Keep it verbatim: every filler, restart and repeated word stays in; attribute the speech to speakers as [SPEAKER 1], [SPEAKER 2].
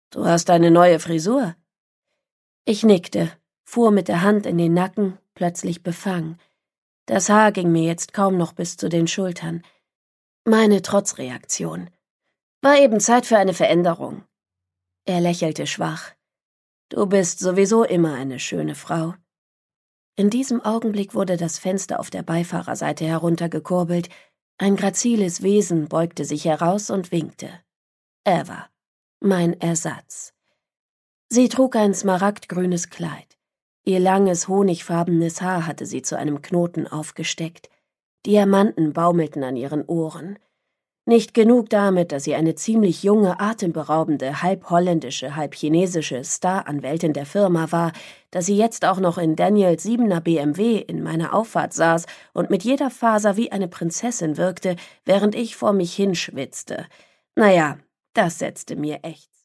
[SPEAKER 1] Du hast eine neue Frisur. Ich nickte, fuhr mit der Hand in den Nacken, plötzlich befangen. Das Haar ging mir jetzt kaum noch bis zu den Schultern. Meine Trotzreaktion. War eben Zeit für eine Veränderung. Er lächelte schwach. Du bist sowieso immer eine schöne Frau. In diesem Augenblick wurde das Fenster auf der Beifahrerseite heruntergekurbelt. Ein graziles Wesen beugte sich heraus und winkte. Eva, mein Ersatz. Sie trug ein smaragdgrünes Kleid. Ihr langes, honigfarbenes Haar hatte sie zu einem Knoten aufgesteckt. Diamanten baumelten an ihren Ohren. Nicht genug damit, dass sie eine ziemlich junge, atemberaubende, halb holländische, halb chinesische Staranwältin der Firma war, dass sie jetzt auch noch in Daniels siebener B M W in meiner Auffahrt saß und mit jeder Faser wie eine Prinzessin wirkte, während ich vor mich hinschwitzte. Naja, das setzte mir echt